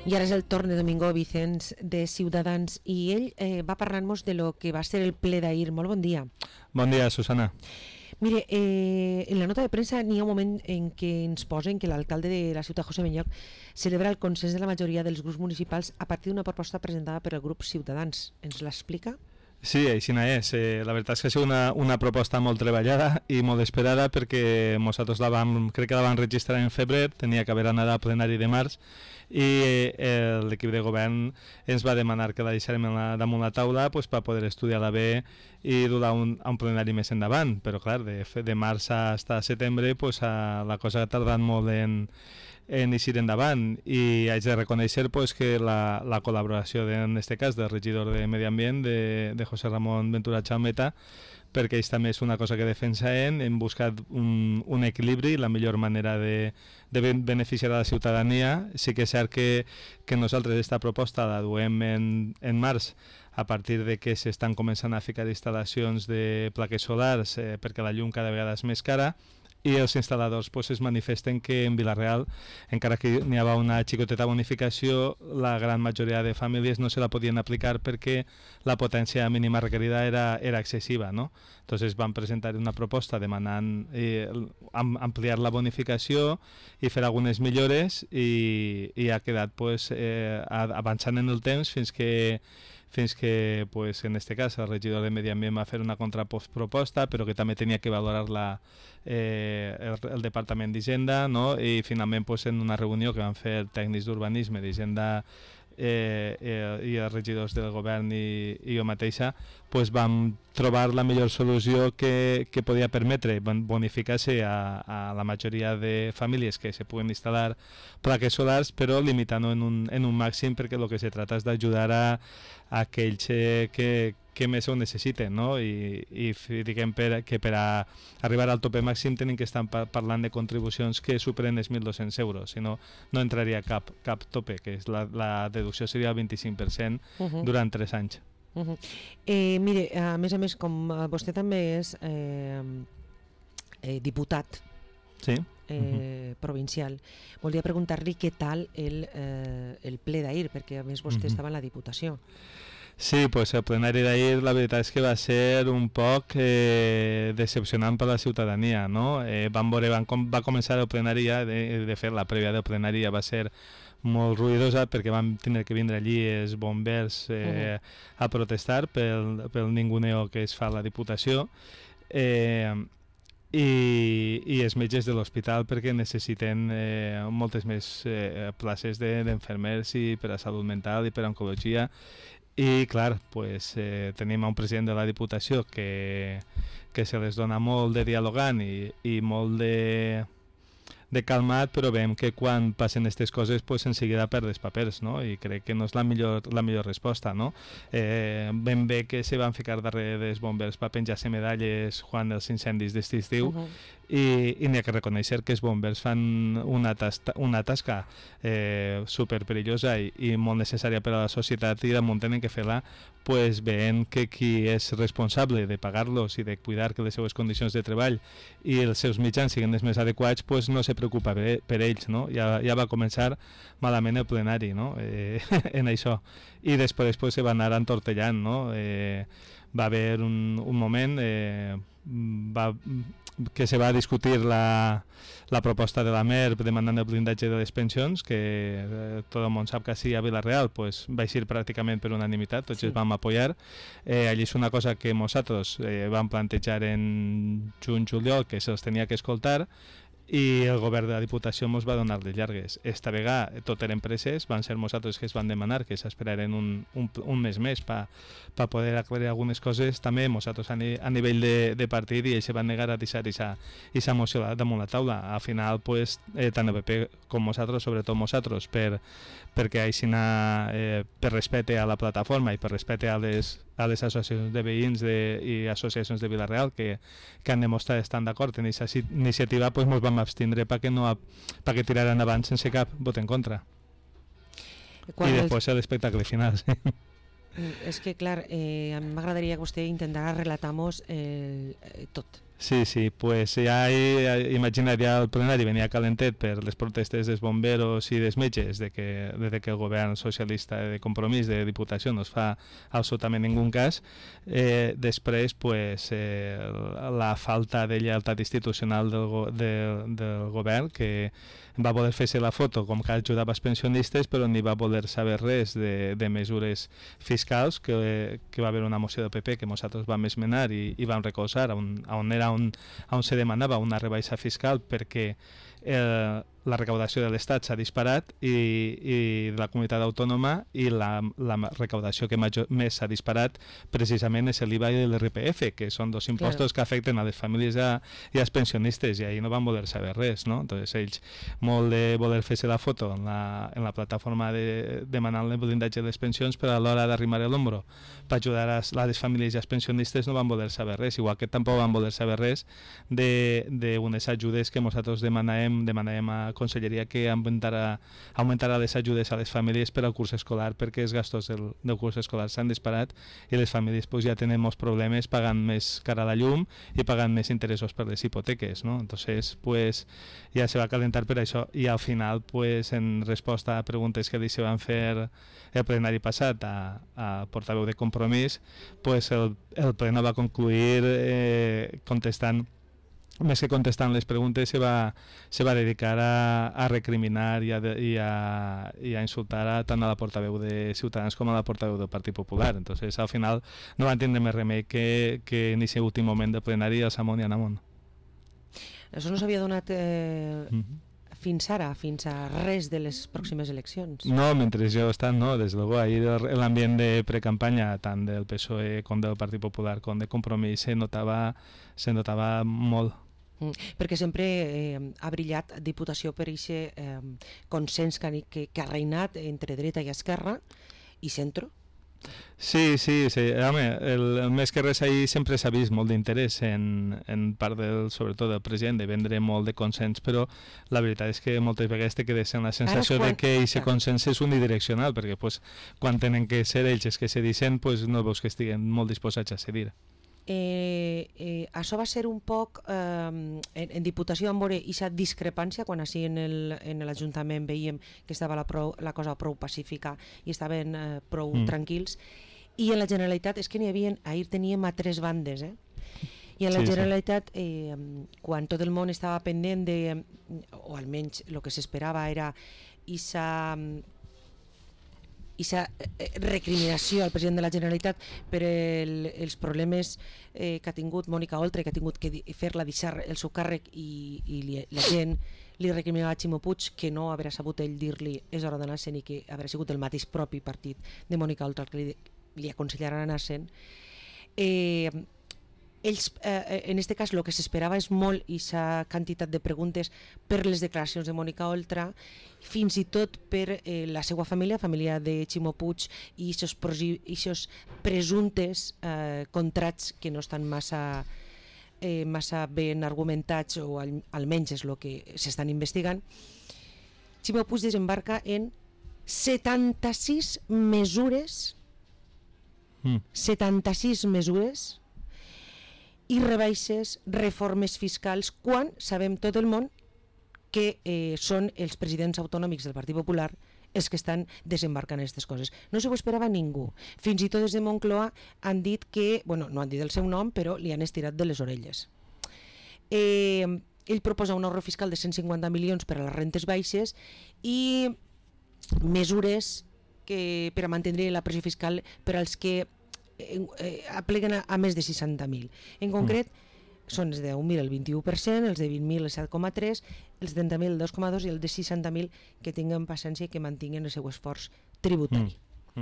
I ara és el torn de Domingo Vicens de Ciutadans i ell va parlar-nos de lo que va ser el ple d'ahir. Molt bon dia. Bon dia, Susana. Mire, en la nota de premsa n'hi ha un moment en què ens posen que l'alcalde de la ciutat, José Benlloch, celebra el consens de la majoria dels grups municipals a partir d'una proposta presentada per el grup Ciutadans. Ens l'explica? Sí, així és. La veritat és que ha sigut una proposta molt treballada i molt esperada perquè nosaltres crec que la vam registrar en febrer, tenia que haver anat al plenari de març i l'equip de govern ens va demanar que la deixarem damunt la taula per poder estudiar-la bé i dur-la a un plenari més endavant, però clar, de març a setembre la cosa ha tardat molt en eixir endavant i haig de reconèixer que la col·laboració en aquest cas del regidor de Medi Ambient de José Ramón Ventura Chaumeta, perquè ells també és una cosa que defensen. Hem buscat un equilibri, la millor manera de beneficiar a la ciutadania. Sí que és cert que nosaltres aquesta proposta la duem en març a partir de que s'estan començant a ficar instal·lacions de plaques solars perquè la llum cada vegada és més cara i els instal·ladors es manifesten que en Vila-real, encara que n'hi havia una xicoteta bonificació, la gran majoria de famílies no se la podien aplicar perquè la potència mínima requerida era excessiva, no? Entonces van presentar una proposta demanant ampliar la bonificació i fer algunes millores i ha quedat avançant en el temps fins que en este cas el regidor de Medi Ambient va fer una contraproposta, però que també tenia que valorar-la el Departament d'Hisenda, no? I finalment en una reunió que van fer tècnics d'urbanisme, d'Hisenda i els regidors del govern i jo mateixa, vam trobar la millor solució que podia permetre bonificar-se a la majoria de famílies que se puguen instal·lar plaques solars, però limitant-ho en un màxim, perquè el que se trata és d'ajudar a aquells que més ho necessiten, no? I diguem que per a arribar al tope màxim tenen que estar parlant de contribucions que superen els 1.200 euros, si no, no entraria cap tope, que és la deducció seria el 25% durant 3 anys. Mire, a més, com vostè també és diputat provincial, volia preguntar-li què tal el ple d'ahir, perquè a més vostè estava en la Diputació. Sí, el plenari d'ahir la veritat és que va ser un poc decepcionant per a la ciutadania, no? Va començar el plenari, de fet la prèvia del plenari va ser molt ruïdosa perquè vam tenir que vindre allí els bombers a protestar pel ninguneo que es fa a la Diputació i els metges de l'hospital perquè necessiten moltes més places d'enfermers i per a salut mental i per a oncologia. I clar, tenim un president de la Diputació que se les dona molt de dialogant i molt de calmat, però veiem que quan passen aquestes coses en seguida perd els papers, no? I crec que no és la millor resposta, no? Ben bé que se van ficar darrere dels bombers per penjar-se medalles quan els incendis d'estiu estiu i n'hi ha que reconèixer que els bombers fan una tasca super perillosa i molt necessària per a la societat i damunt tenen que fer-la veient que qui és responsable de pagar-los i de cuidar que les seues condicions de treball i els seus mitjans siguin els més adequats no se preocupa per ells, no? Ja va començar malament el plenari, no? En això i després se va anar entortellant, no? Va haver un moment que se va discutir la proposta de la MERP demandant el blindatge de les pensions, que tot el món sap que sí a Vila-real va eixir pràcticament per unanimitat, tots els vam apoyar. Allí és una cosa que nosaltres vam plantejar en juny-juliol que se'ls tenia que escoltar i el govern de la Diputació ens va donar les llargues. Esta vegada tot eren preses, van ser nosaltres que es van demanar que s'esperaren un mes més per poder aclarir algunes coses. També nosaltres a nivell de partit i ells se van negar a deixar aquesta moció damunt la taula. Al final, tant el PP com nosaltres, sobretot nosaltres, perquè així per respecte a la plataforma i per respecte a les associacions de veïns i associacions de Vila-real que han demostrat estar d'acord en aquesta iniciativa, ens vam abstindre perquè tiraran avant sense cap vot en contra. I després l'espectacle final. És que clar, m'agradaria que vostè intentara relatar-nos tot Sí, pues ja imagina't, ja el plenari venia calentet per les protestes dels bomberos i dels metges de que el govern socialista de Compromís de Diputació no es fa absolutament ningú cas. Després, pues, la falta de lleialtat institucional del govern, que va voler fer-se la foto com que ajudava els pensionistes, però ni va voler saber res de mesures fiscals, que va haver una moció del PP que nosaltres vam esmenar i vam recolzar, on se demanava una rebaixa fiscal perquè la recaudació de l'Estat s'ha disparat i de la comunitat autònoma, i la recaudació que més s'ha disparat precisament és l'IVA i l'IRPF, que són dos impostos que afecten a les famílies i als pensionistes, i ahir no van voler saber res, no? Entonces ells, molt de voler fer-se la foto en la plataforma demanant el blindatge de les pensions, però a l'hora d'arrimar l'ombro per ajudar a les famílies i als pensionistes no van voler saber res, igual que tampoc van voler saber res d'unes ajudes que nosaltres demanàvem a Conselleria que aumentara les ajudes a les famílies per al curs escolar, perquè els gastos del curs escolar s'han disparat i les famílies pues, ja tenen molts problemes pagant més cara a la llum i pagant més interessos per les hipoteques, ¿no? Entonces, pues, ja se va calentar per això, i al final, pues, en resposta a preguntes que li se van fer el plenari passat a portaveu de Compromís, pues, el pleno va concluir contestant, més que contestant les preguntes, se va dedicar a recriminar i a insultar tant a la portaveu de Ciutadans com a la portaveu del Partit Popular. Entonces, al final, no van tindre més remei que en aquest últim moment de plenari el Samón i Anamón. Això no s'havia donat fins ara, fins a res de les pròximes eleccions. No, mentre jo he estat, no, des de luego, ahí l'ambient de precampanya, tant del PSOE com del Partit Popular com de Compromís, se notava molt. Perquè sempre ha brillat Diputació per aquest consens que ha reinat entre dreta i esquerra i centre. Sí, home, més que res ahir sempre s'ha vist molt d'interès en part sobretot del president, de vendre molt de consens, però la veritat és que moltes vegades te quedes amb la sensació de que aquest consens és unidireccional, perquè pues, quan tenen que ser ells els que se dicen, pues, no veus que estiguen molt disposats a cedir. Això va ser un poc en Diputació vam veure aquesta discrepància quan així en l'Ajuntament veiem que estava la cosa prou pacífica i estaven prou tranquils, i en la Generalitat és que ahir teníem a tres bandes, i en la Generalitat quan tot el món estava pendent de, o almenys el que s'esperava era aquesta recriminació al president de la Generalitat per els problemes que ha tingut Mònica Oltra, que ha tingut que fer-la deixar el seu càrrec, i la gent li recriminava a Ximo Puig que no haurà sabut ell dir-li és hora d'anar-se'n, i que haurà sigut el mateix propi partit de Mònica Oltra el que li aconsellarà anar-se'n. Ells, en aquest cas, el que s'esperava és molt aquesta quantitat de preguntes per les declaracions de Mònica Oltra, fins i tot per la seva família de Ximo Puig, i aquests presumptes contrats que no estan massa ben argumentats, o almenys és el que s'estan investigant. Ximo Puig desembarca en 76 mesures 76 mesures i rebaixes, reformes fiscals, quan sabem tot el món que són els presidents autonòmics del Partit Popular els que estan desembarcant aquestes coses. No s'ho esperava ningú. Fins i tot des de Moncloa han dit que, bueno, no han dit el seu nom, però li han estirat de les orelles. Ell proposa un ahorro fiscal de 150 milions per a les rentes baixes i mesures per a mantenir la pressió fiscal per als que apleguen a més de 60.000. En concret, són els de 10.000 el 21%, els de 20.000 el 7,3%, els de 30.000 el 2,2% i els de 60.000 que tinguen paciència i que mantinguin el seu esforç tributari.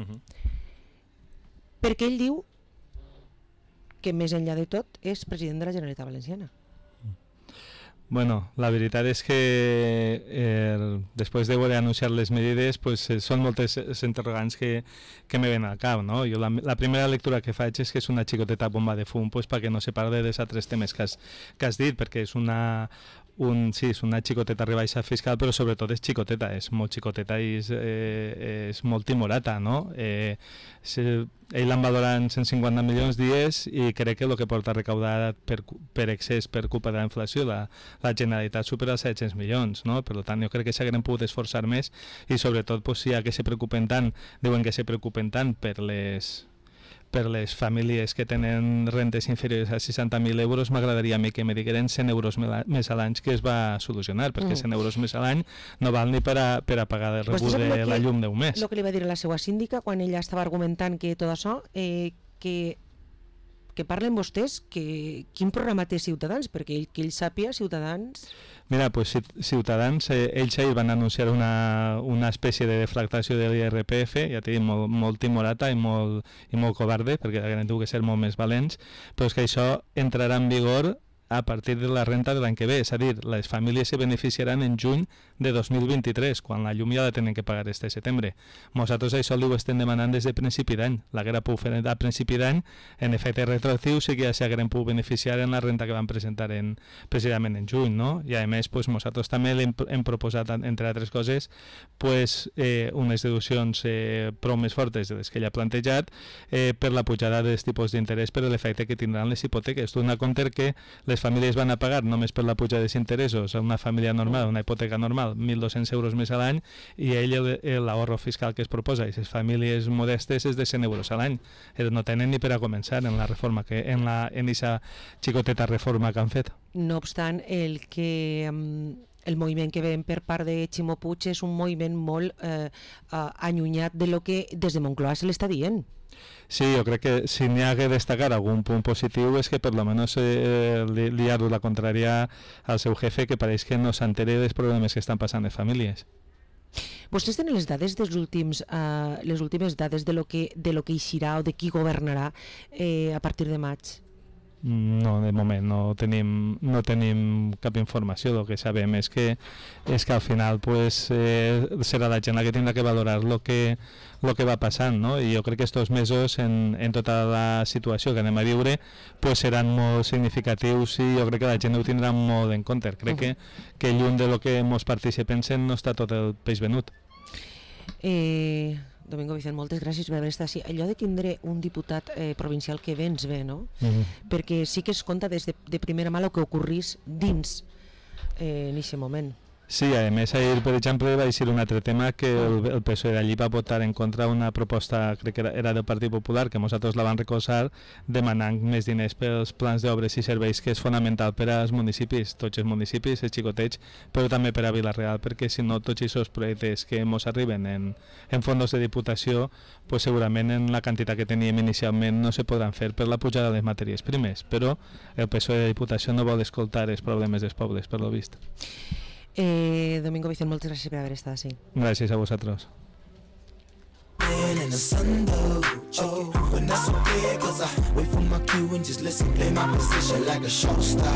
Perquè ell diu que més enllà de tot és president de la Generalitat Valenciana. Bueno, la veritat és que després de voler anunciar les medides, pues, són moltes interrogants que me ven al cap, no? Jo la primera lectura que faig és que és una xicoteta bomba de fum, pues, perquè no se parli dels altres temes que has dit, perquè és una és una xicoteta rebaixa fiscal, però sobretot és xicoteta, és molt xicoteta i és molt timorata, no? Ell l'han valorat en 150 milions dies i crec que el que porta recaudat per excés per culpa de la inflació la Generalitat supera els 700 milions, no? Per tant, jo crec que s'hagueren pogut esforçar més i sobretot si hi ha que se preocupen tant, diuen que se preocupen tant per les famílies que tenen rentes inferiors a 60.000 euros, m'agradaria a mi que me digueren 100 euros més a l'any que es va solucionar, perquè 100 euros més a l'any no val ni per a pagar el rebut de la llum d'un mes. El que li va dir a la seva síndica quan ella estava argumentant que tot això, que parlen vostès quin programa té Ciutadans, perquè que ell sàpiga, Ciutadans... Mira, pues Ciutadans, ells ahir van anunciar una espècie de deflactació de l'IRPF, ja t'he dit, molt timorata i molt covarde, perquè han tingut que ser molt més valents, però és que això entrarà en vigor a partir de la renta de l'any que ve, és a dir, les famílies se beneficiaran en juny de 2023, quan la llum ja la tenen que pagar este setembre. Nosaltres això ho estem demanant des de principi d'any. L'haguera pogut fer a principi d'any, en efecte retroactiu sí que ja s'hagueren pogut beneficiar en la renta que van presentar precisament en juny, no? I a més, nosaltres també hem proposat, entre altres coses, unes deduccions prou més fortes de les que ella ha plantejat per la pujada dels tipus d'interès per l'efecte que tindran les hipoteques. Tu n'ha compte que les famílies van a pagar només per la pujada dels interessos a una família normal, una hipoteca normal, 1.200 euros més a l'any, i l'ahorro fiscal que es proposa i les famílies modestes és de 100 euros a l'any. No tenen ni per a començar en la reforma en aquesta xicoteta reforma que han fet. No obstant, el moviment que veiem per part de Ximo Puig és un moviment molt allunyat de lo que des de Moncloa se l'està dient. Sí, jo crec que si n'hi ha que destacar algun punt positiu és que per lo menos li ha dut la contrària al seu jefe, que pareix que no s'entere dels problemes que estan passant les famílies. Vostès tenen les dades les últimes dades de lo que eixirà o de qui governarà a partir de maig? No, de moment no tenim cap informació. El que sabem és que al final serà la gent la que tindrà que valorar el que va passant, no? I jo crec que aquests mesos en tota la situació que anem a viure seran molt significatius i jo crec que la gent ho tindrà molt en compte. Crec que lluny de lo que molts partits pensen no està tot el peix venut. Domingo Vicent, moltes gràcies per haver estat així. Allò de tindre un diputat provincial que ve ens ve, no? Perquè sí que es compta des de primera mà el que ocorrís dins en aquest moment. Sí, a més, ahir, per exemple, va ser un altre tema que el PSOE d'allí va votar en contra una proposta, crec que era del Partit Popular, que nosaltres la van recolzar, demanant més diners pels plans d'obres i serveis, que és fonamental per als municipis, tots els municipis, els xicotets, però també per a Vila-real, perquè si no tots aquests projectes que ens arriben en fondos de diputació, segurament en la quantitat que teníem inicialment no se podran fer per la pujada de les matèries primes, però el PSOE de Diputació no vol escoltar els problemes dels pobles, per lo vist. Domingo Vicent, moltes gràcies per haver estat així. Gràcies a vosaltres. In the sun though, when that's okay, cause I wait for my cue and just listen, play my position like a show star.